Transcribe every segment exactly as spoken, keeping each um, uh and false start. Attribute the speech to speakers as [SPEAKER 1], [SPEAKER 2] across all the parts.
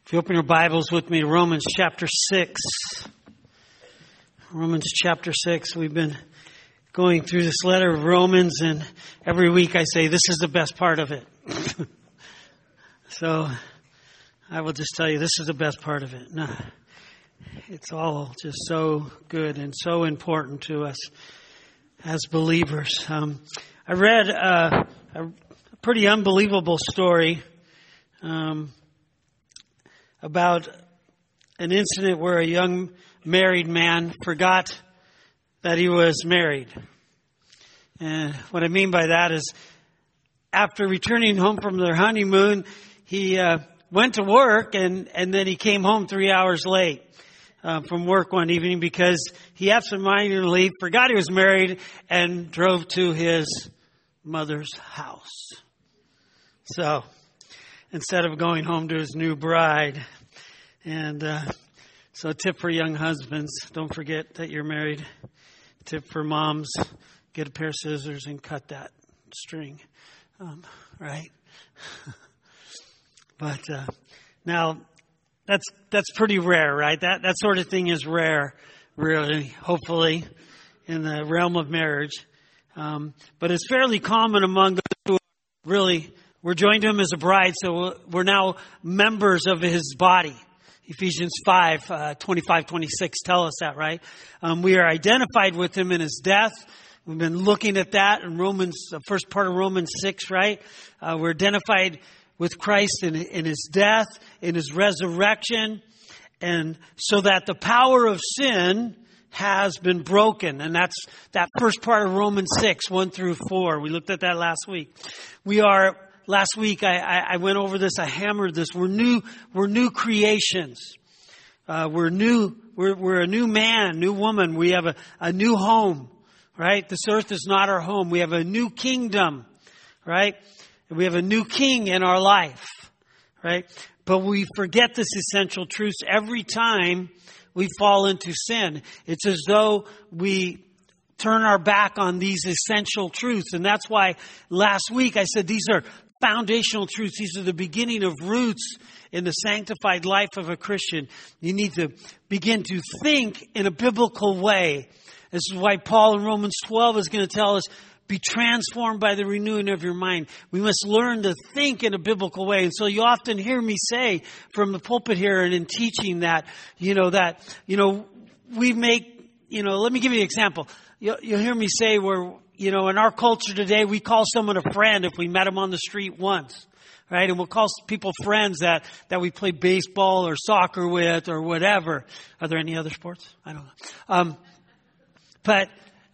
[SPEAKER 1] If you open your Bibles with me to Romans chapter six. Romans chapter six. We've been going through this letter of Romans, and every week I say this is the best part of it. So I will just tell you this is the best part of it. No, it's all just so good and so important to us as believers. Um, I read uh, a pretty unbelievable story um, about an incident where a young married man forgot that he was married. And what I mean by that is, after returning home from their honeymoon, he uh, went to work and, and then he came home three hours late uh, from work one evening because he absentmindedly forgot he was married and drove to his mother's house. So, instead of going home to his new bride. And uh, so a tip for young husbands, don't forget that you're married. Tip for moms, get a pair of scissors and cut that string. Um, right? But uh, now, that's that's pretty rare, right? That that sort of thing is rare, really, hopefully, in the realm of marriage. Um, but it's fairly common among those who are really... We're joined to him as a bride, so we're now members of his body. Ephesians five, uh, twenty-five, twenty-six tell us that, right? Um, we are identified with him in his death. We've been looking at that in Romans, the first part of Romans six, right? Uh, we're identified with Christ in, in his death, in his resurrection, and so that the power of sin has been broken. And that's that first part of Romans six, one through four. We looked at that last week. We are... Last week, I, I went over this. I hammered this. We're new. We're new creations. Uh, we're new. We're, we're a new man, new woman. We have a, a new home, right? This earth is not our home. We have a new kingdom, right? And we have a new king in our life, right? But we forget this essential truth every time we fall into sin. It's as though we turn our back on these essential truths. And that's why last week I said these are foundational truths. These are the beginning of roots in the sanctified life of a Christian. You need to begin to think in a biblical way. This is why Paul in Romans twelve is going to tell us, be transformed by the renewing of your mind. We must learn to think in a biblical way. And so you often hear me say from the pulpit here and in teaching that, you know, that, you know, we make, you know, let me give you an example. You'll, you'll hear me say where, you know, in our culture today, we call someone a friend if we met them on the street once, right? And we'll call people friends that, that we play baseball or soccer with or whatever. Are there any other sports? I don't know. Um, but,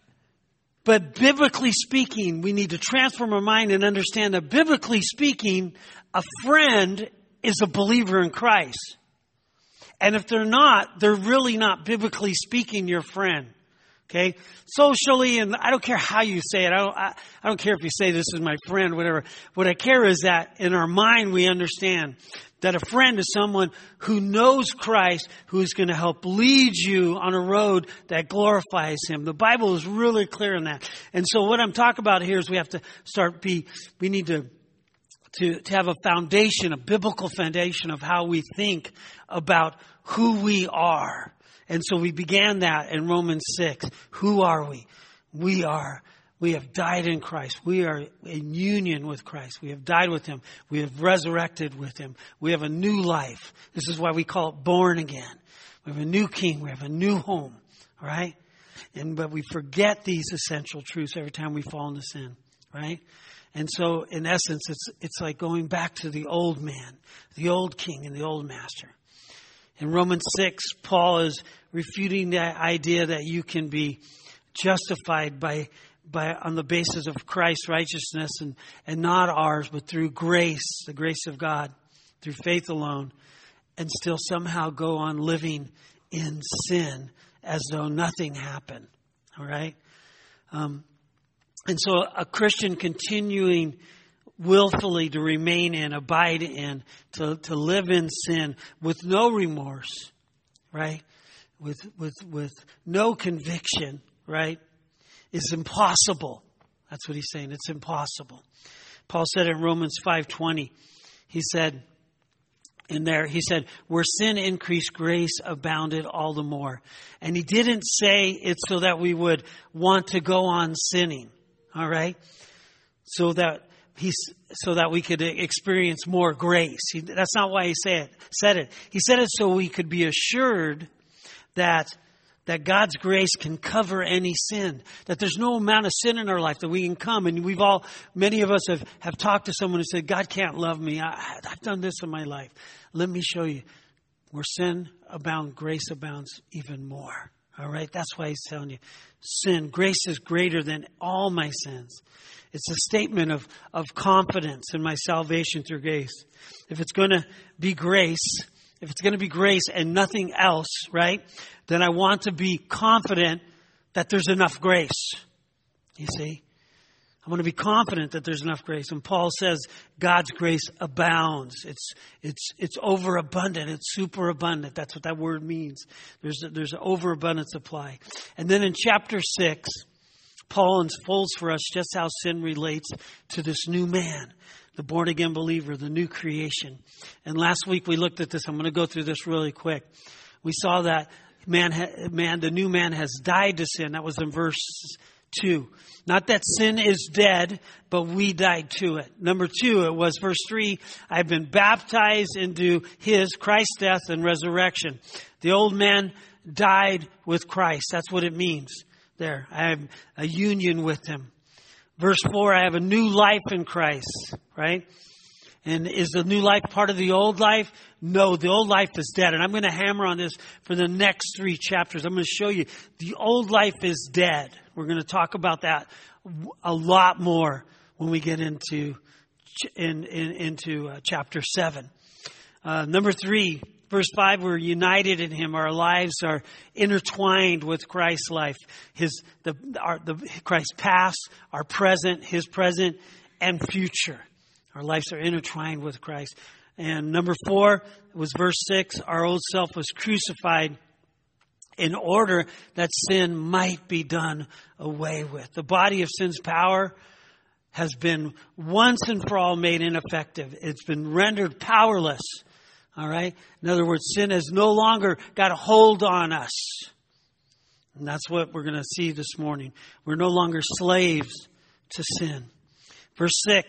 [SPEAKER 1] but biblically speaking, we need to transform our mind and understand that biblically speaking, a friend is a believer in Christ. And if they're not, they're really not biblically speaking your friend. Okay, socially, and I don't care how you say it. I don't, I, I don't care if you say this is my friend, whatever. What I care is that in our mind we understand that a friend is someone who knows Christ, who is going to help lead you on a road that glorifies him. The Bible is really clear on that. And so what I'm talking about here is we have to start be, we need to, to, to have a foundation, a biblical foundation of how we think about who we are. And so we began that in Romans six. Who are we? We are, we have died in Christ. We are in union with Christ. We have died with him. We have resurrected with him. We have a new life. This is why we call it born again. We have a new king. We have a new home. All right? And, but we forget these essential truths every time we fall into sin. Right? And so in essence, it's, it's like going back to the old man, the old king and the old master. In Romans six, Paul is refuting the idea that you can be justified by, by on the basis of Christ's righteousness and, and not ours, but through grace, the grace of God, through faith alone, and still somehow go on living in sin as though nothing happened. All right? Um, and so a Christian continuing willfully to remain in, abide in, to, to live in sin with no remorse, right? With, with, with no conviction, right? Is impossible. That's what he's saying. It's impossible. Paul said in Romans five twenty, he said, in there, he said, where sin increased, grace abounded all the more. And he didn't say it's so that we would want to go on sinning. All right. So that he's, so that we could experience more grace. He, that's not why he said, said it. He said it so we could be assured that that God's grace can cover any sin. That there's no amount of sin in our life that we can come. And we've all, many of us have, have talked to someone who said, God can't love me. I, I've done this in my life. Let me show you. Where sin abounds, grace abounds even more. All right? That's why he's telling you. Sin, grace is greater than all my sins. It's a statement of, of confidence in my salvation through grace. If it's going to be grace, if it's going to be grace and nothing else, right? Then I want to be confident that there's enough grace. You see? I want to be confident that there's enough grace. And Paul says God's grace abounds. It's it's it's overabundant. It's superabundant. That's what that word means. There's a, there's an overabundant supply. And then in chapter six, Paul unfolds for us just how sin relates to this new man, the born again believer, the new creation. And last week we looked at this. I'm going to go through this really quick. We saw that man, man, the new man has died to sin. That was in verse two. Not that sin is dead, but we died to it. Number two, it was verse three. I've been baptized into his, Christ's death and resurrection. The old man died with Christ. That's what it means there. I have a union with him. Verse four, I have a new life in Christ, right? And is the new life part of the old life? No, the old life is dead. And I'm going to hammer on this for the next three chapters. I'm going to show you the old life is dead. We're going to talk about that a lot more when we get into in, in, into uh, chapter seven. Uh, number three, verse five, we're united in him. Our lives are intertwined with Christ's life. His the our the Christ's past, our present, his present, and future. Our lives are intertwined with Christ. And number four was verse six. Our old self was crucified in order that sin might be done away with. The body of sin's power has been once and for all made ineffective. It's been rendered powerless. All right? In other words, sin has no longer got a hold on us. And that's what we're going to see this morning. We're no longer slaves to sin. Verse six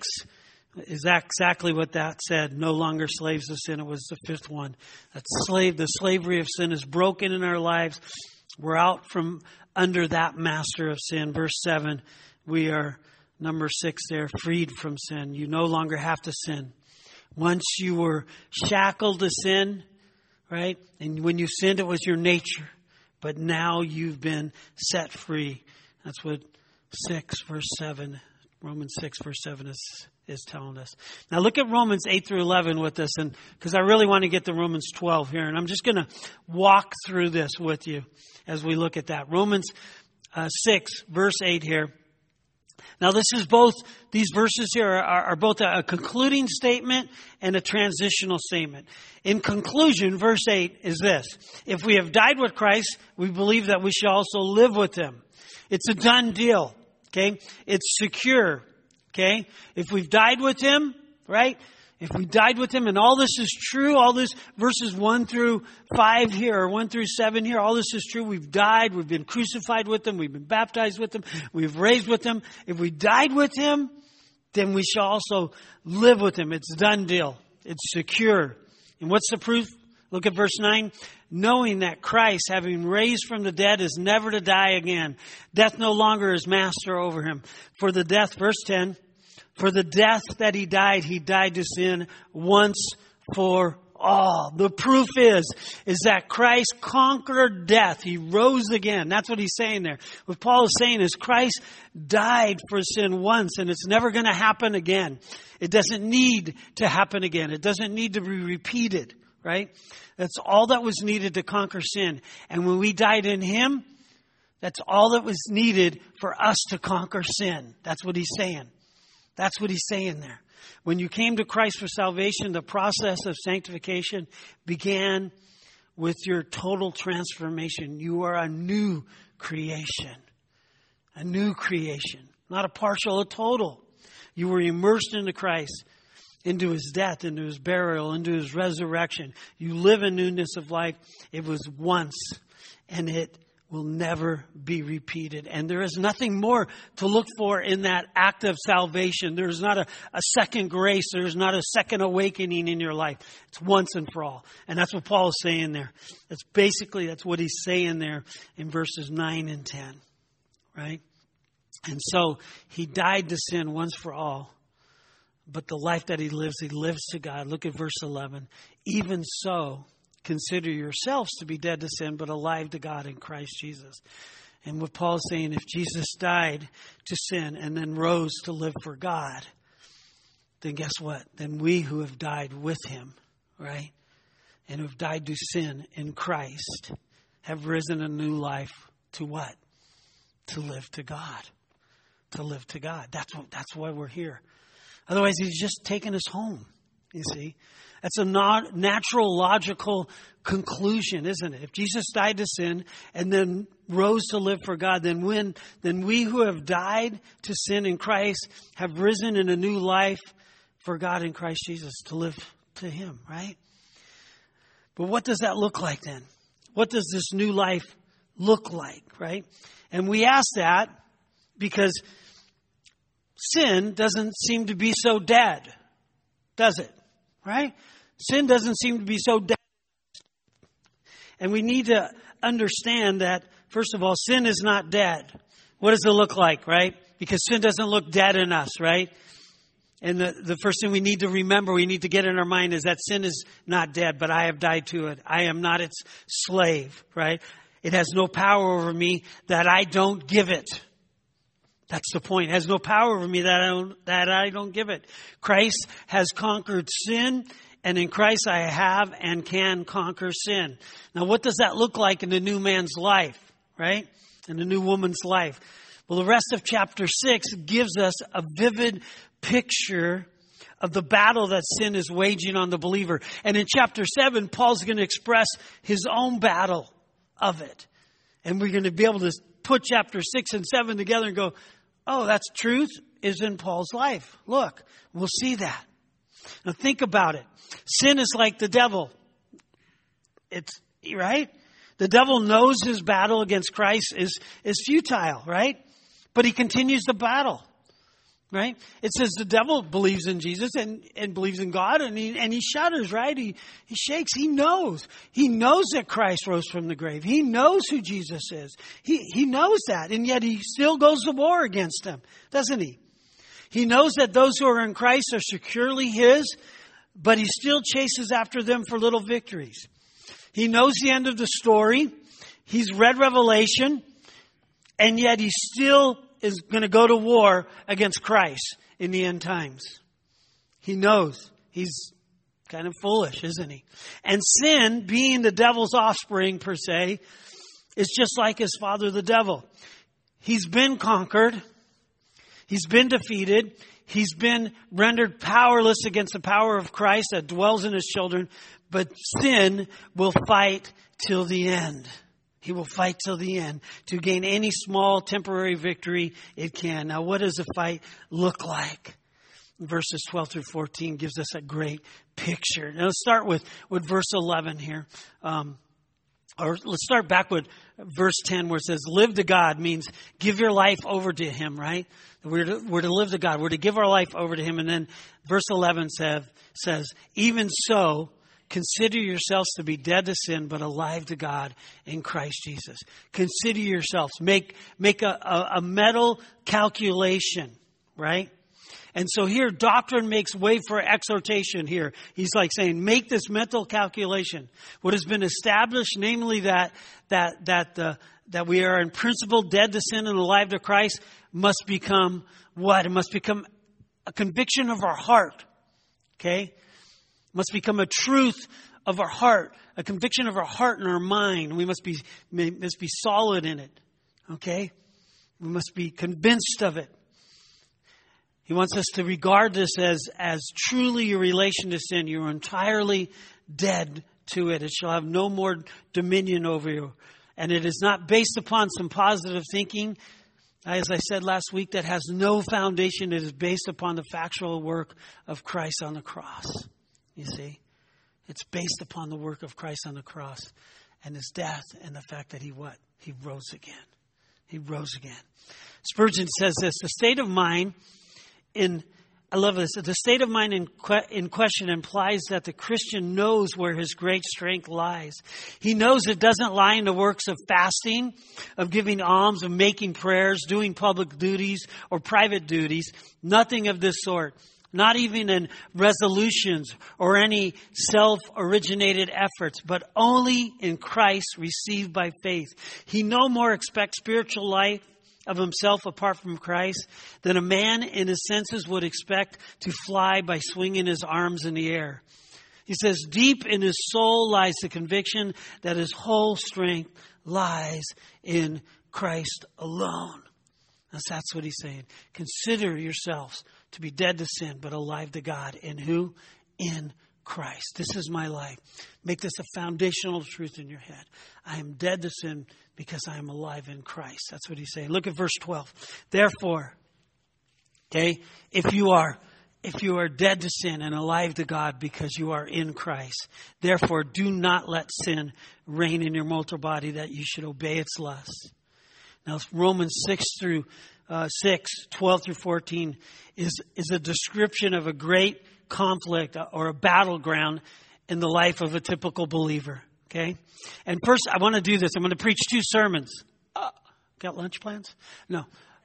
[SPEAKER 1] is that exactly what that said. No longer slaves to sin. It was the fifth one. That slave, the slavery of sin is broken in our lives. We're out from under that master of sin. Verse seven, we are, number six there, freed from sin. You no longer have to sin. Once you were shackled to sin, right? And when you sinned, it was your nature. But now you've been set free. That's what six verse seven, Romans six verse seven is is telling us. Now look at Romans eight through eleven with us, and because I really want to get to Romans twelve here, and I'm just going to walk through this with you as we look at that. Romans uh, six verse eight here. Now this is both, these verses here are, are both a, a concluding statement and a transitional statement. In conclusion, verse eight is this: if we have died with Christ, we believe that we shall also live with him. It's a done deal. Okay. It's secure. Okay. If we've died with him, right? If we died with him, and all this is true, all this verses one through five here, or one through seven here, all this is true. We've died. We've been crucified with him. We've been baptized with him. We've raised with him. If we died with him, then we shall also live with him. It's a done deal. It's secure. And what's the proof? Look at verse nine. Knowing that Christ, having raised from the dead, is never to die again. Death no longer is master over him. For the death, verse ten, for the death that he died, he died to sin once for all. The proof is, is that Christ conquered death. He rose again. That's what he's saying there. What Paul is saying is Christ died for sin once, and it's never going to happen again. It doesn't need to happen again. It doesn't need to be repeated, right? That's all that was needed to conquer sin. And when we died in him, that's all that was needed for us to conquer sin. That's what he's saying. That's what he's saying there. When you came to Christ for salvation, the process of sanctification began with your total transformation. You are a new creation. A new creation. Not a partial, a total. You were immersed into Christ. into his death, into his burial, into his resurrection. You live in newness of life. It was once, and it will never be repeated. And there is nothing more to look for in that act of salvation. There's not a, a second grace. There's not a second awakening in your life. It's once and for all. And that's what Paul is saying there. That's basically, that's what he's saying there in verses nine and ten. Right? And so he died to sin once for all. But the life that he lives, he lives to God. Look at verse eleven. Even so, consider yourselves to be dead to sin, but alive to God in Christ Jesus. And what Paul is saying, if Jesus died to sin and then rose to live for God, then guess what? Then we who have died with him, right? And who have died to sin in Christ have risen a new life to what? To live to God. To live to God. That's what, that's why we're here. Otherwise, he's just taking us home, you see. That's a not natural, logical conclusion, isn't it? If Jesus died to sin and then rose to live for God, then when, then we who have died to sin in Christ have risen in a new life for God in Christ Jesus, to live to him, right? But what does that look like then? What does this new life look like, right? And we ask that because sin doesn't seem to be so dead, does it? Right? Sin doesn't seem to be so dead. And we need to understand that, first of all, sin is not dead. What does it look like, right? Because sin doesn't look dead in us, right? And the, the first thing we need to remember, we need to get in our mind is that sin is not dead, but I have died to it. I am not its slave, right? It has no power over me that I don't give it. That's the point. It has no power over me that I don't, that I don't give it. Christ has conquered sin, and in Christ I have and can conquer sin. Now, what does that look like in the new man's life, right? In the new woman's life? Well, the rest of chapter six gives us a vivid picture of the battle that sin is waging on the believer. And in chapter seven, Paul's going to express his own battle of it. And we're going to be able to put chapter six and seven together and go, oh, that's truth is in Paul's life. Look, we'll see that. Now think about it. Sin is like the devil. It's, right? The devil knows his battle against Christ is, is futile, right? But he continues the battle, right? It says the devil believes in Jesus and, and believes in God, and he, and he shudders, right? He, he shakes. He knows. He knows that Christ rose from the grave. He knows who Jesus is. He, he knows that, and yet he still goes to war against him, doesn't he? He knows that those who are in Christ are securely his, but he still chases after them for little victories. He knows the end of the story. He's read Revelation, and yet he still is going to go to war against Christ in the end times. He knows. He's kind of foolish, isn't he? And sin, being the devil's offspring per se, is just like his father, the devil. He's been conquered. He's been defeated. He's been rendered powerless against the power of Christ that dwells in his children. But sin will fight till the end. He will fight till the end to gain any small temporary victory it can. Now, what does the fight look like? Verses twelve through fourteen gives us a great picture. Now, let's start with, with verse eleven here. Um, or let's start back with verse ten where it says, live to God means give your life over to him, right? We're to, we're to live to God. We're to give our life over to him. And then verse eleven says, says, even so, consider yourselves to be dead to sin, but alive to God in Christ Jesus. Consider yourselves. Make, make a, a, a mental calculation, right? And so here, doctrine makes way for exhortation here. He's like saying, make this mental calculation. What has been established, namely that, that, that, the, that we are in principle dead to sin and alive to Christ, must become what? It must become a conviction of our heart. Okay? Must become a truth of our heart, a conviction of our heart and our mind. We must be, must be solid in it. Okay? We must be convinced of it. He wants us to regard this as, as truly your relation to sin. You're entirely dead to it. It shall have no more dominion over you. And it is not based upon some positive thinking. as I said last week, that has no foundation. It is based upon the factual work of Christ on the cross. You see? It's based upon the work of Christ on the cross and his death and the fact that he what? He rose again. He rose again. Spurgeon says this, the state of mind in, I love this, the state of mind in, que- in question implies that the Christian knows where his great strength lies. He knows it doesn't lie in the works of fasting, of giving alms, of making prayers, doing public duties or private duties. Nothing of this sort. Not even in resolutions or any self-originated efforts, but only in Christ received by faith. He no more expects spiritual life of himself apart from Christ than a man in his senses would expect to fly by swinging his arms in the air. He says, deep in his soul lies the conviction that his whole strength lies in Christ alone. That's what he's saying. Consider yourselves to be dead to sin, but alive to God. In who? In Christ. This is my life. Make this a foundational truth in your head. I am dead to sin because I am alive in Christ. That's what he's saying. Look at verse twelve. Therefore, okay, if you are, if you are dead to sin and alive to God because you are in Christ, therefore do not let sin reign in your mortal body that you should obey its lusts. Now, Romans six through uh, six, twelve through fourteen is, is a description of a great conflict or a battleground in the life of a typical believer. Okay? And first, I want to do this. I'm going to preach two sermons. Uh, got lunch plans? No.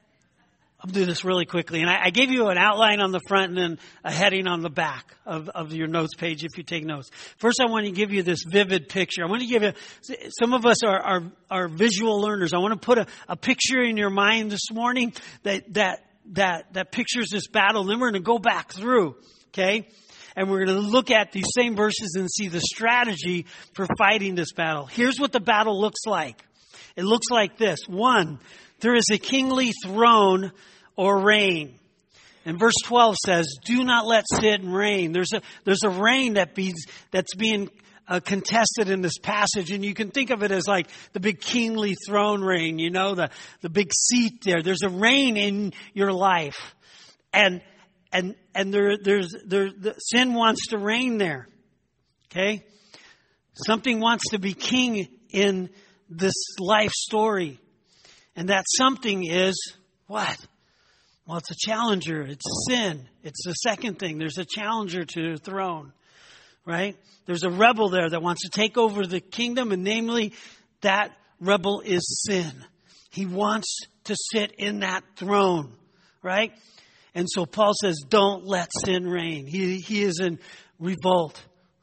[SPEAKER 1] I'll do this really quickly. And I, I gave you an outline on the front and then a heading on the back of, of your notes page if you take notes. First, I want to give you this vivid picture. I want to give you, some of us are, are, are visual learners. I want to put a, a picture in your mind this morning that, that, that, that pictures this battle. And then we're going to go back through, okay? And we're going to look at these same verses and see the strategy for fighting this battle. Here's what the battle looks like. It looks like this. One, there is a kingly throne or reign. And verse twelve says, do not let sin reign. There's a, there's a reign that be, that's being uh, contested in this passage. And you can think of it as like the big kingly throne reign, you know, the, the big seat there. There's a reign in your life. And, and, and there, there's, there, the, sin wants to reign there. Okay? Something wants to be king in this life story. And that something is what? Well, it's a challenger. It's sin. It's the second thing. There's a challenger to the throne, right? There's a rebel there that wants to take over the kingdom, and namely, that rebel is sin. He wants to sit in that throne, right? And so Paul says, don't let sin reign. He, he is in revolt,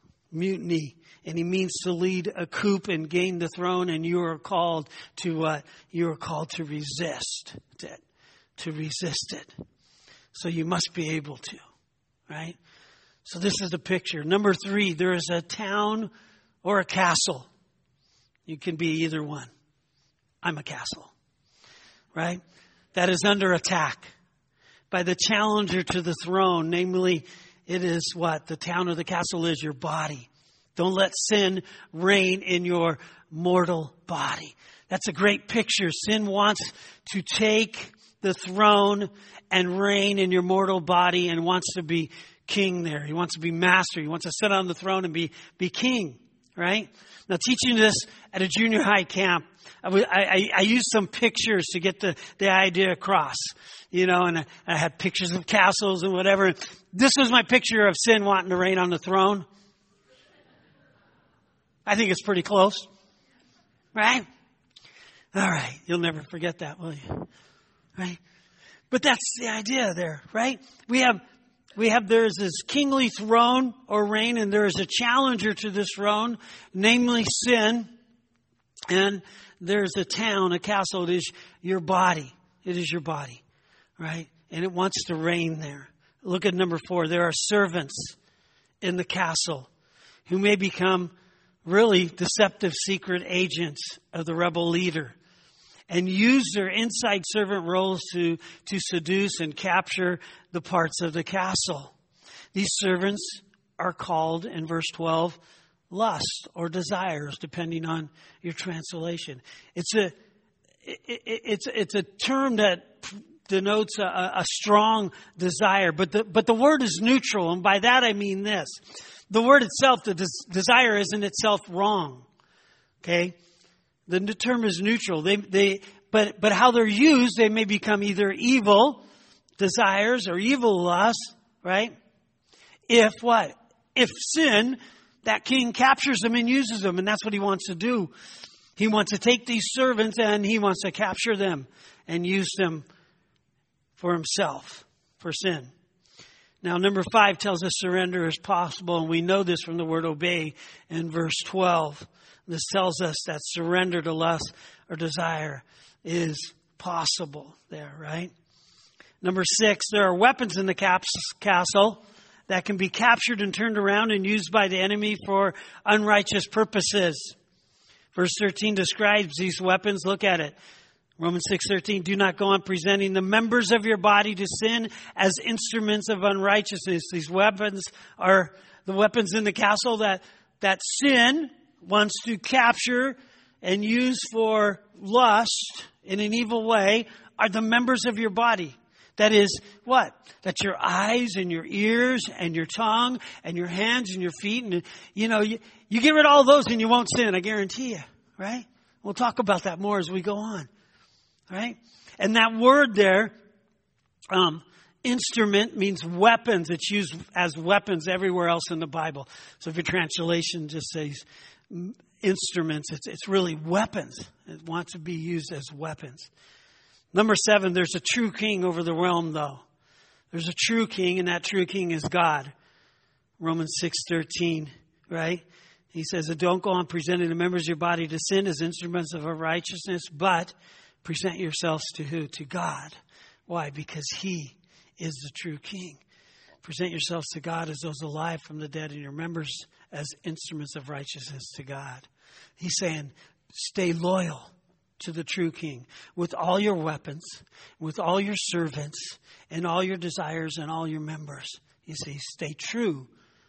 [SPEAKER 1] mutiny, and he means to lead a coup and gain the throne, and you are called to, uh, you are called to resist it. To resist it. So you must be able to, right? So this is the picture. Number three, there is a town or a castle. You can be either one. I'm a castle, right? That is under attack by the challenger to the throne. Namely, it is what? The town or the castle is your body. Don't let sin reign in your mortal body. That's a great picture. Sin wants to take the throne and reign in your mortal body and wants to be king there. He wants to be master. He wants to sit on the throne and be, be king, right? Now, teaching this at a junior high camp, I, I, I used some pictures to get the, the idea across, you know, and I, I had pictures of castles and whatever. This was my picture of sin wanting to reign on the throne. I think it's pretty close, right? All right. You'll never forget that, will you? Right? But that's the idea there, right? We have, we have, there's this kingly throne or reign, and there is a challenger to this throne, namely sin. And there's a town, a castle. It is your body. It is your body, right? And it wants to reign there. Look at number four. There are servants in the castle who may become really deceptive secret agents of the rebel leader, and use their inside servant roles to, to seduce and capture the parts of the castle. These servants are called, in verse twelve, lust or desires, depending on your translation. It's a, it, it, it's, it's a term that denotes a, a strong desire, but the, but the word is neutral. And by that I mean this. The word itself, the des- desire isn't itself wrong. Okay? The term is neutral. They, they, but, but how they're used, they may become either evil desires or evil lusts, right? If what? If sin, that king captures them and uses them, and that's what he wants to do. He wants to take these servants and he wants to capture them and use them for himself, for sin. Now, number five tells us surrender is possible, and we know this from the word obey in verse twelve. This tells us that surrender to lust or desire is possible there, right? Number six, there are weapons in the castle that can be captured and turned around and used by the enemy for unrighteous purposes. Verse thirteen describes these weapons. Look at it. Romans six thirteen, do not go on presenting the members of your body to sin as instruments of unrighteousness. These weapons are the weapons in the castle that, that sin wants to capture and use for lust in an evil way are the members of your body. That is what? That's your eyes and your ears and your tongue and your hands and your feet. And, you know, you, you get rid of all those and you won't sin, I guarantee you, right? We'll talk about that more as we go on. Right? And that word there, um, instrument means weapons. It's used as weapons everywhere else in the Bible. So if your translation just says instruments, it's, it's really weapons. It wants to be used as weapons. Number seven, there's a true king over the realm though. There's a true king, and that true king is God. Romans six thirteen, right? He says, don't go on presenting the members of your body to sin as instruments of righteousness, but present yourselves to who? To God. Why? Because He is the true King. Present yourselves to God as those alive from the dead, and your members as instruments of righteousness to God. He's saying, stay loyal to the true King with all your weapons, with all your servants, and all your desires and all your members. You see, stay true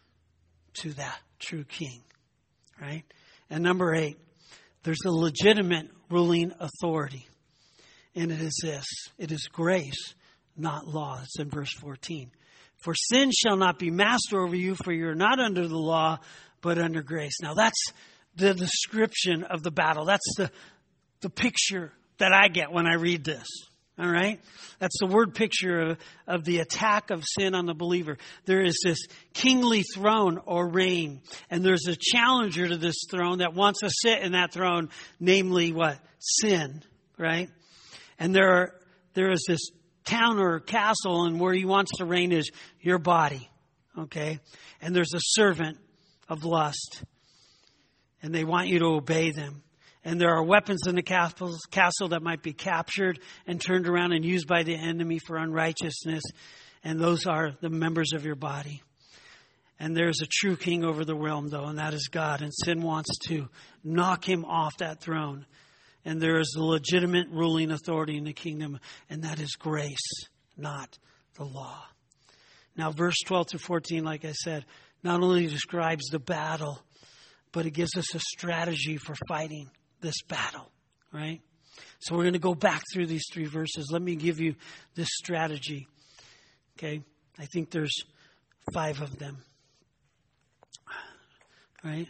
[SPEAKER 1] to that true King. Right? And number eight, there's a legitimate ruling authority. And it is this. It is grace, not law. It's in verse fourteen. For sin shall not be master over you, for you're not under the law, but under grace. Now that's the description of the battle. That's the, the picture that I get when I read this. All right? That's the word picture of, of the attack of sin on the believer. There is this kingly throne or reign. And there's a challenger to this throne that wants to sit in that throne, namely what? Sin. Right? And there are, there is this town or castle, and where he wants to reign is your body. Okay? And there's a servant of lust. And they want you to obey them. And there are weapons in the castle, castle that might be captured and turned around and used by the enemy for unrighteousness. And those are the members of your body. And there's a true king over the realm, though, and that is God. And sin wants to knock him off that throne. And there is a legitimate ruling authority in the kingdom, and that is grace, not the law. Now, verse twelve to fourteen, like I said, not only describes the battle, but it gives us a strategy for fighting this battle, right? So we're going to go back through these three verses. Let me give you this strategy, okay? I think there's five of them, right?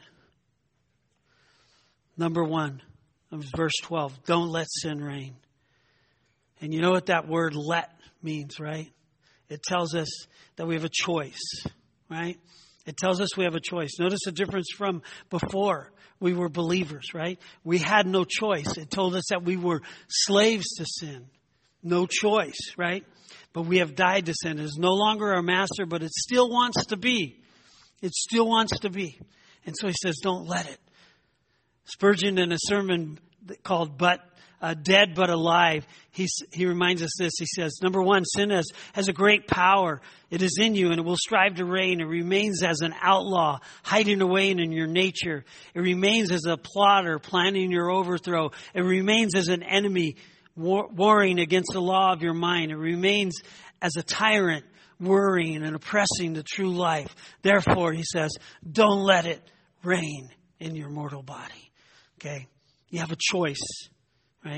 [SPEAKER 1] Number one. Verse twelve, don't let sin reign. And you know what that word let means, right? It tells us that we have a choice, right? It tells us we have a choice. Notice the difference from before we were believers, right? We had no choice. It told us that we were slaves to sin. No choice, right? But we have died to sin. It is no longer our master, but it still wants to be. It still wants to be. And so he says, don't let it. Spurgeon, in a sermon called "But uh, Dead But Alive," he he reminds us this. He says, number one, sin has, has a great power. It is in you, and it will strive to reign. It remains as an outlaw, hiding away in your nature. It remains as a plotter, planning your overthrow. It remains as an enemy, war, warring against the law of your mind. It remains as a tyrant, worrying and oppressing the true life. Therefore, he says, don't let it reign in your mortal body. Okay? You have a choice, right?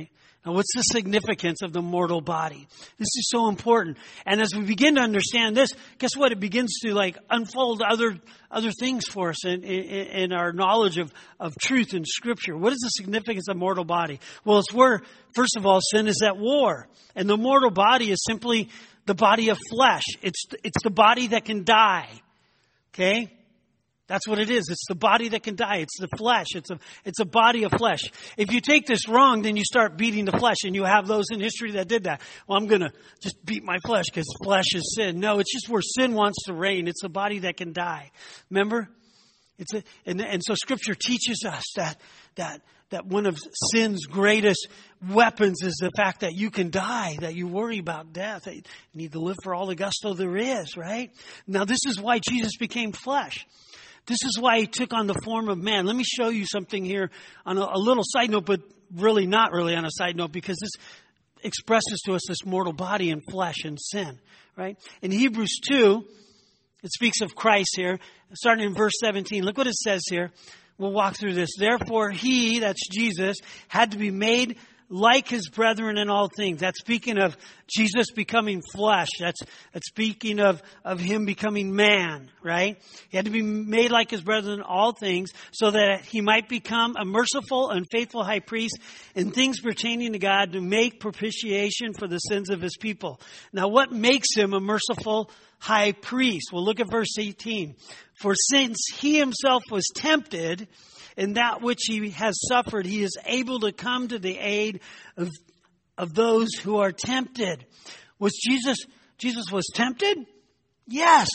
[SPEAKER 1] Now, what's the significance of the mortal body? This is so important. And as we begin to understand this, guess what? It begins to like unfold other other things for us in, in, in our knowledge of, of truth in Scripture. What is the significance of mortal body? Well, it's where, first of all, sin is at war. And the mortal body is simply the body of flesh. It's it's the body that can die. Okay? That's what it is. It's the body that can die. It's the flesh. It's a, it's a body of flesh. If you take this wrong, then you start beating the flesh. And you have those in history that did that. Well, I'm going to just beat my flesh because flesh is sin. No, it's just where sin wants to reign. It's a body that can die. Remember? It's a, and, and so Scripture teaches us that, that, that one of sin's greatest weapons is the fact that you can die, that you worry about death. That you need to live for all the gusto there is, right? Now, this is why Jesus became flesh. This is why he took on the form of man. Let me show you something here on a, a little side note, but really not really on a side note, because this expresses to us this mortal body and flesh and sin, right? In Hebrews two, it speaks of Christ here, starting in verse seventeen. Look what it says here. We'll walk through this. Therefore, he, that's Jesus, had to be made like his brethren in all things. That's speaking of Jesus becoming flesh. That's, that's speaking of, of him becoming man, right? He had to be made like his brethren in all things so that he might become a merciful and faithful high priest in things pertaining to God to make propitiation for the sins of his people. Now, what makes him a merciful high priest? Well, look at verse eighteen. For since he himself was tempted in that which he has suffered, he is able to come to the aid of, of those who are tempted. Was Jesus, Jesus was tempted? Yes.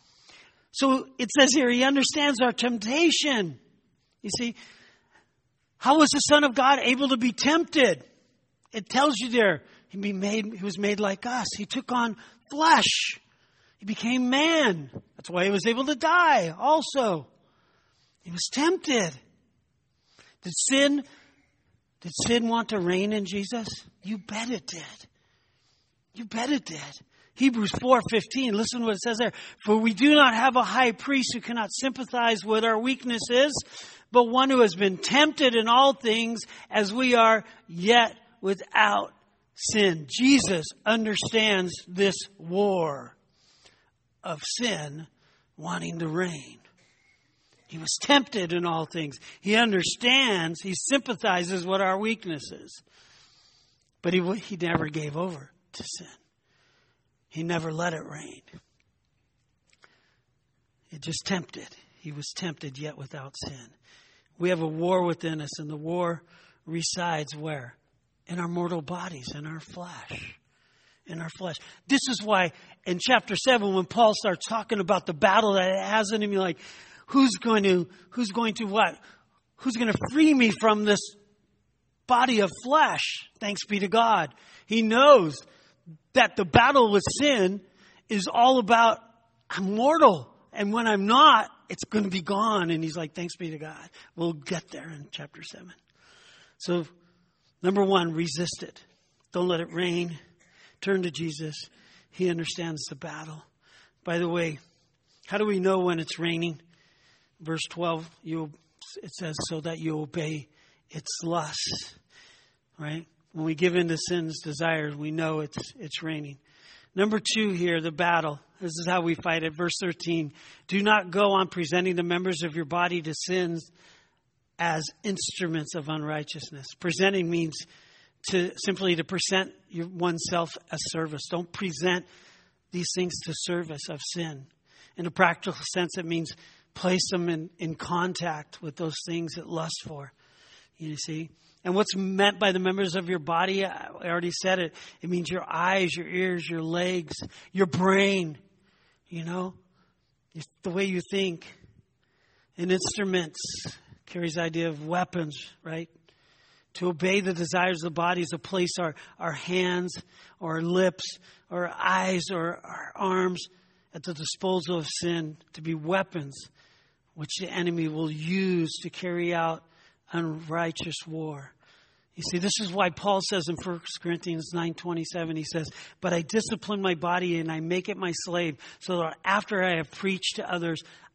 [SPEAKER 1] So it says here, he understands our temptation. You see, how was the Son of God able to be tempted? It tells you there, he, be made, he was made like us. He took on flesh. He became man. That's why he was able to die also. He was tempted. Did sin, did sin want to reign in Jesus? You bet it did. You bet it did. Hebrews four fifteen, listen to what it says there. For we do not have a high priest who cannot sympathize with our weaknesses, but one who has been tempted in all things as we are, yet without sin. Jesus understands this war of sin wanting to reign. He was tempted in all things. He understands, he sympathizes with our weaknesses. But he, he never gave over to sin. He never let it reign. It just tempted. He was tempted yet without sin. We have a war within us, and the war resides where? In our mortal bodies, in our flesh. In our flesh. This is why in chapter seven, when Paul starts talking about the battle that it has in him, you're like, Who's going to, who's going to what? Who's going to free me from this body of flesh? Thanks be to God. He knows that the battle with sin is all about, I'm mortal. And when I'm not, it's going to be gone. And he's like, thanks be to God. We'll get there in chapter seven. So, number one, resist it. Don't let it reign. Turn to Jesus. He understands the battle. By the way, how do we know when it's raining? Verse twelve, you, it says, so that you obey its lusts, right? When we give in to sin's desires, we know it's it's raining. Number two here, the battle. This is how we fight it. Verse thirteen, do not go on presenting the members of your body to sins as instruments of unrighteousness. Presenting means to simply to present your oneself as service. Don't present these things to service of sin. In a practical sense, it means place them in, in contact with those things that lust for. You see? And what's meant by the members of your body, I already said it. It means your eyes, your ears, your legs, your brain. You know? It's the way you think. And instruments carries the idea of weapons, right? To obey the desires of the body is to place our, our hands or our lips or our eyes or our arms at the disposal of sin, to be weapons which the enemy will use to carry out unrighteous war. You see, this is why Paul says in First Corinthians nine twenty-seven, he says, but I discipline my body and I make it my slave, so that after I have preached to others,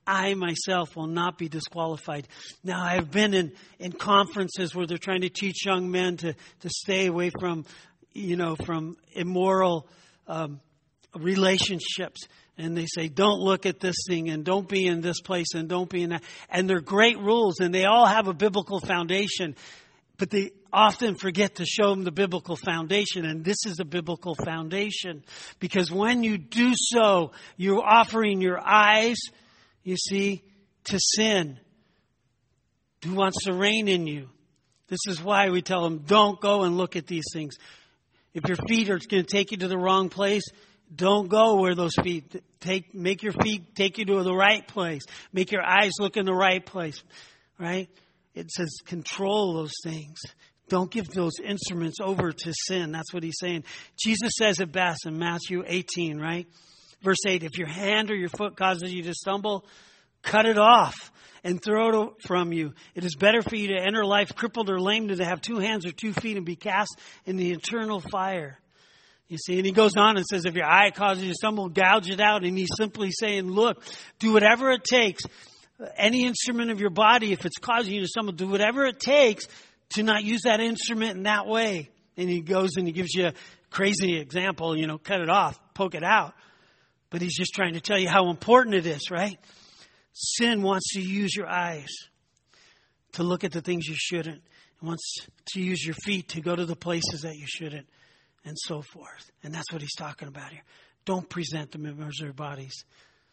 [SPEAKER 1] I myself will not be disqualified. Now, I've been in, in conferences where they're trying to teach young men to, to stay away from, you know, from immoral um, relationships. And they say, don't look at this thing and don't be in this place and don't be in that. And they're great rules and they all have a biblical foundation. But they often forget to show them the biblical foundation. And this is a biblical foundation. Because when you do so, you're offering your eyes, you see, to sin. Who wants to reign in you? This is why we tell them, don't go and look at these things. If your feet are going to take you to the wrong place, don't go where those feet take. Make your feet take you to the right place. Make your eyes look in the right place. Right? It says control those things. Don't give those instruments over to sin. That's what he's saying. Jesus says it best in Matthew eighteen, right? Verse eight, if your hand or your foot causes you to stumble, cut it off and throw it from you. It is better for you to enter life crippled or lame than to have two hands or two feet and be cast in the eternal fire. You see, and he goes on and says, if your eye causes you to stumble, gouge it out. And he's simply saying, look, do whatever it takes. Any instrument of your body, if it's causing you to stumble, do whatever it takes to not use that instrument in that way. And he goes and he gives you a crazy example, you know, cut it off, poke it out. But he's just trying to tell you how important it is, right? Sin wants to use your eyes to look at the things you shouldn't. It wants to use your feet to go to the places that you shouldn't. And so forth. And that's what he's talking about here. Don't present the members of your bodies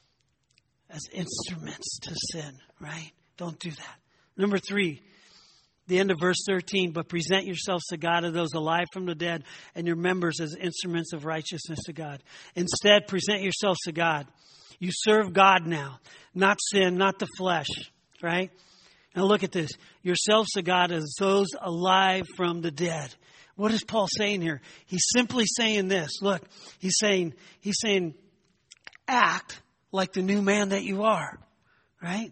[SPEAKER 1] as instruments to sin, right? Don't do that. Number three, the end of verse thirteen, but present yourselves to God as those alive from the dead and your members as instruments of righteousness to God. Instead, present yourselves to God. You serve God now, not sin, not the flesh, right? Now look at this. Yourselves to God as those alive from the dead. What is Paul saying here? He's simply saying this. Look, he's saying, he's saying, act like the new man that you are, right?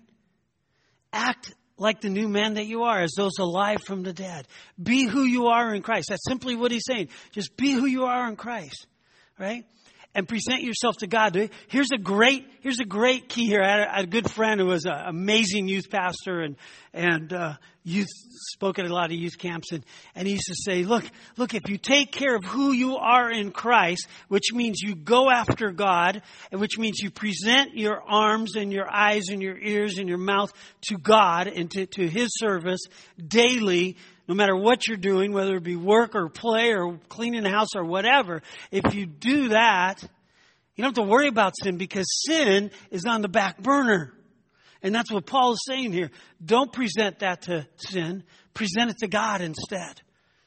[SPEAKER 1] Act like the new man that you are, as those alive from the dead. Be who you are in Christ. That's simply what he's saying. Just be who you are in Christ, right? And present yourself to God. Here's a great, here's a great key here. I had a, I had a good friend who was an amazing youth pastor and, and, uh, youth, spoke at a lot of youth camps. And, and he used to say, look, look, if you take care of who you are in Christ, which means you go after God, and which means you present your arms and your eyes and your ears and your mouth to God and to, to His service daily, no matter what you're doing, whether it be work or play or cleaning the house or whatever, if you do that, you don't have to worry about sin because sin is on the back burner. And that's what Paul is saying here. Don't present that to sin. Present it to God instead.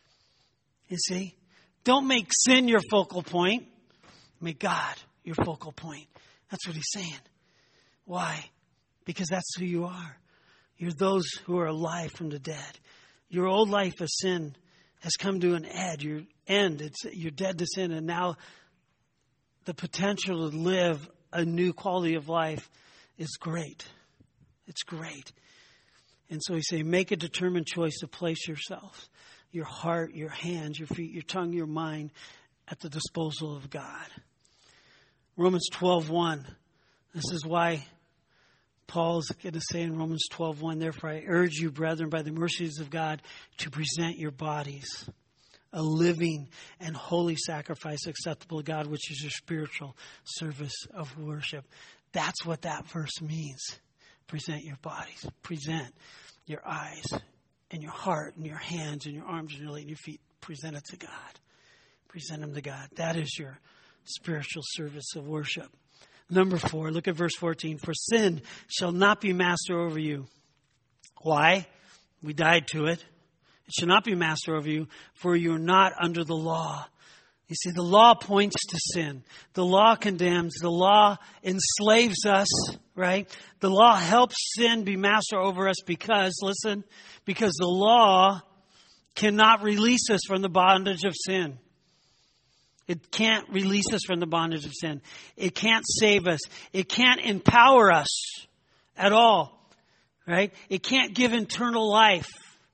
[SPEAKER 1] You see? Don't make sin your focal point. Make God your focal point. That's what he's saying. Why? Because that's who you are. You're those who are alive from the dead. Your old life of sin has come to an end. Your end. It's, you're dead to sin. And now the potential to live a new quality of life is great. It's great. And so he's saying, make a determined choice to place yourself, your heart, your hands, your feet, your tongue, your mind at the disposal of God. Romans twelve one. This is why Paul's going to say in Romans twelve one, therefore I urge you, brethren, by the mercies of God, to present your bodies a living and holy sacrifice acceptable to God, which is your spiritual service of worship. That's what that verse means. Present your bodies. Present your eyes and your heart and your hands and your arms and your legs and your feet. Present it to God. Present them to God. That is your spiritual service of worship. Number four, look at verse fourteen. For sin shall not be master over you. Why? We died to it. It shall not be master over you, for you are not under the law. You see, the law points to sin. The law condemns. The law enslaves us, right? The law helps sin be master over us because, listen, because the law cannot release us from the bondage of sin. It can't release us from the bondage of sin. It can't save us. It can't empower us at all, right? It can't give eternal life,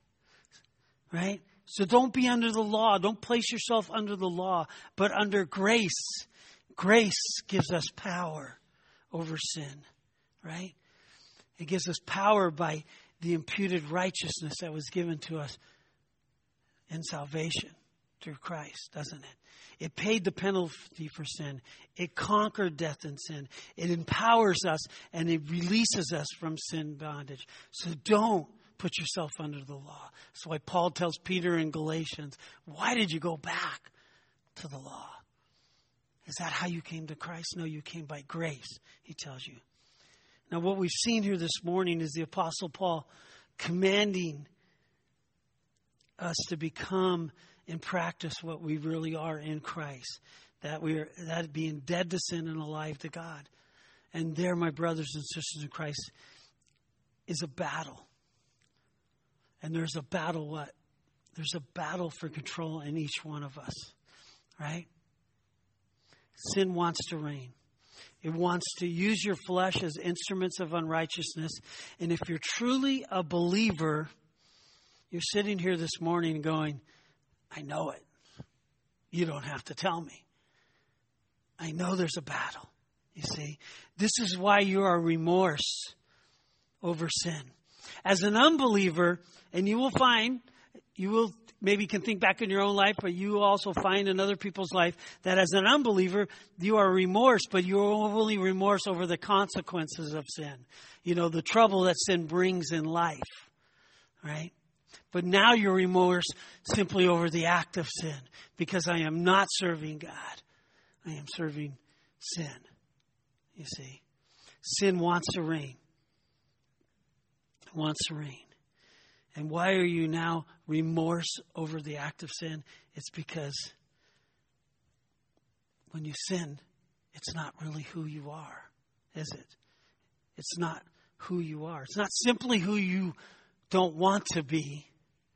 [SPEAKER 1] right? So don't be under the law. Don't place yourself under the law, but under grace. Grace gives us power over sin, right? It gives us power by the imputed righteousness that was given to us in salvation through Christ, doesn't it? It paid the penalty for sin. It conquered death and sin. It empowers us and it releases us from sin bondage. So don't put yourself under the law. That's why Paul tells Peter in Galatians, why did you go back to the law? Is that how you came to Christ? No, you came by grace, he tells you. Now, what we've seen here this morning is the Apostle Paul commanding us to become and practice what we really are in Christ. That we are, that being dead to sin and alive to God. And there, my brothers and sisters in Christ, is a battle. And there's a battle what? There's a battle for control in each one of us. Right? Sin wants to reign. It wants to use your flesh as instruments of unrighteousness. And if you're truly a believer, you're sitting here this morning going, I know it. You don't have to tell me. I know there's a battle. You see, this is why you are remorse over sin. As an unbeliever, and you will find, you will maybe can think back in your own life, but you will also find in other people's life that as an unbeliever, you are remorse, but you are only remorse over the consequences of sin. You know, the trouble that sin brings in life, right? But now you're remorse simply over the act of sin, because I am not serving God. I am serving sin. You see, sin wants to reign. It wants to reign. And why are you now remorse over the act of sin? It's because when you sin, it's not really who you are, is it? It's not who you are. It's not simply who you don't want to be.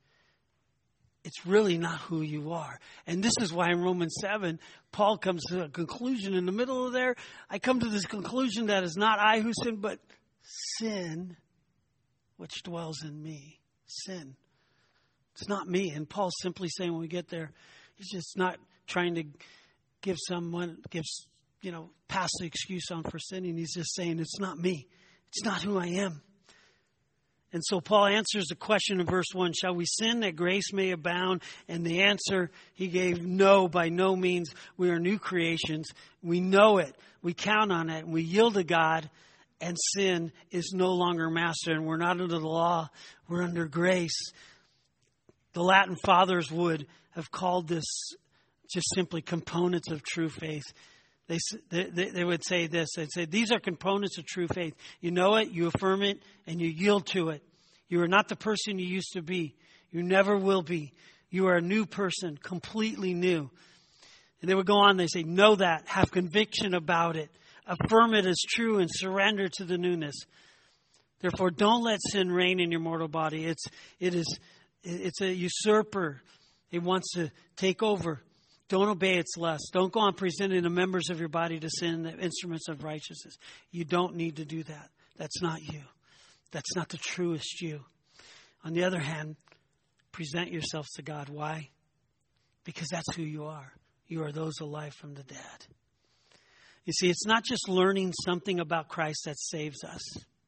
[SPEAKER 1] It's really not who you are. And this is why in Romans seven, Paul comes to a conclusion in the middle of there. I come to this conclusion that it's not I who sin, but sin which dwells in me. Sin. It's not me. And Paul's simply saying when we get there, he's just not trying to give someone, gives, you know, pass the excuse on for sinning. He's just saying it's not me. It's not who I am. And so Paul answers the question in verse one, shall we sin that grace may abound? And the answer he gave, no, by no means. We are new creations. We know it. We count on it. And we yield to God. And sin is no longer master. And we're not under the law. We're under grace. The Latin fathers would have called this just simply components of true faith. They, they, they would say this. They'd say, these are components of true faith. You know it, you affirm it, and you yield to it. You are not the person you used to be. You never will be. You are a new person, completely new. And they would go on, they say, know that, have conviction about it, affirm it as true, and surrender to the newness. Therefore, don't let sin reign in your mortal body. It's, it is, it's a usurper. It wants to take over. Don't obey its lust. Don't go on presenting the members of your body to sin, the instruments of righteousness. You don't need to do that. That's not you. That's not the truest you. On the other hand, present yourselves to God. Why? Because that's who you are. You are those alive from the dead. You see, it's not just learning something about Christ that saves us.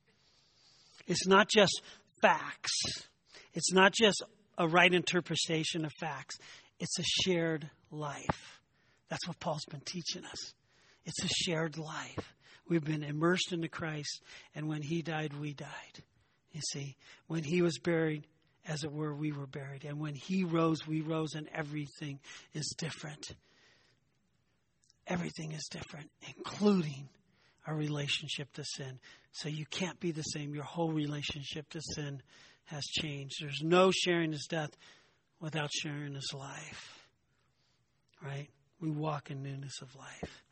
[SPEAKER 1] It's not just facts. It's not just a right interpretation of facts. It's a shared life. That's what Paul's been teaching us. It's a shared life. We've been immersed into Christ, and when he died, we died. You see, when he was buried, as it were, we were buried. And when he rose, we rose, and everything is different. Everything is different, including our relationship to sin. So you can't be the same. Your whole relationship to sin has changed. There's no sharing his death without sharing his life. Right? We walk in newness of life.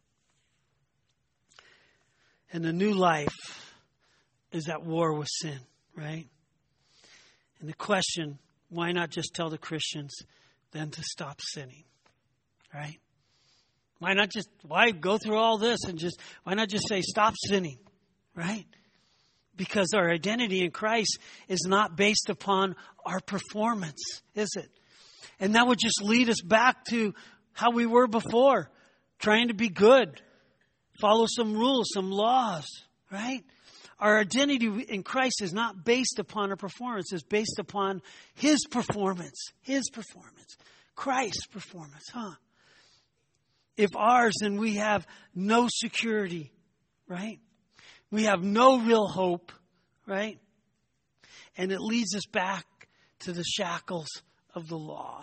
[SPEAKER 1] And the new life is at war with sin, right? And the question, why not just tell the Christians then to stop sinning, right? Why not just, why go through all this and just, why not just say stop sinning, right? Because our identity in Christ is not based upon our performance, is it? And that would just lead us back to how we were before, trying to be good, follow some rules, some laws, right? our identity in Christ is not based upon a performance. It's based upon His performance. His performance. Christ's performance, huh? If ours, then we have no security, right? We have no real hope, right? And it leads us back to the shackles of the law.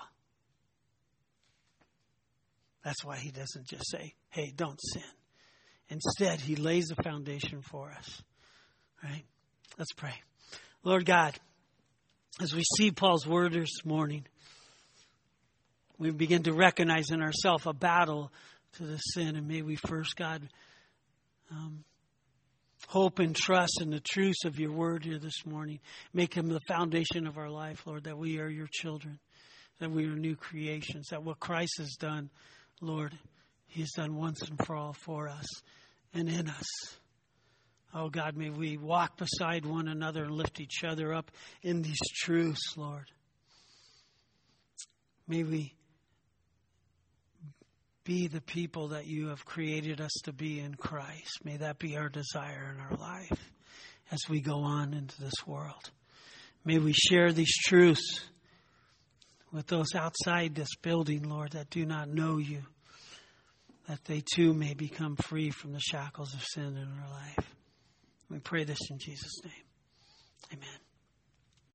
[SPEAKER 1] That's why He doesn't just say, hey, don't sin. Instead, He lays the foundation for us, right? Let's pray. Lord God, as we see Paul's word this morning, we begin to recognize in ourselves a battle to the sin. And may we first, God, um, hope and trust in the truths of your word here this morning. Make Him the foundation of our life, Lord, that we are your children, that we are new creations, that what Christ has done, Lord, He has done once and for all for us and in us. Oh, God, may we walk beside one another and lift each other up in these truths, Lord. May we be the people that you have created us to be in Christ. May that be our desire in our life as we go on into this world. May we share these truths with those outside this building, Lord, that do not know you, that they too may become free from the shackles of sin in our life. We pray this in Jesus' name.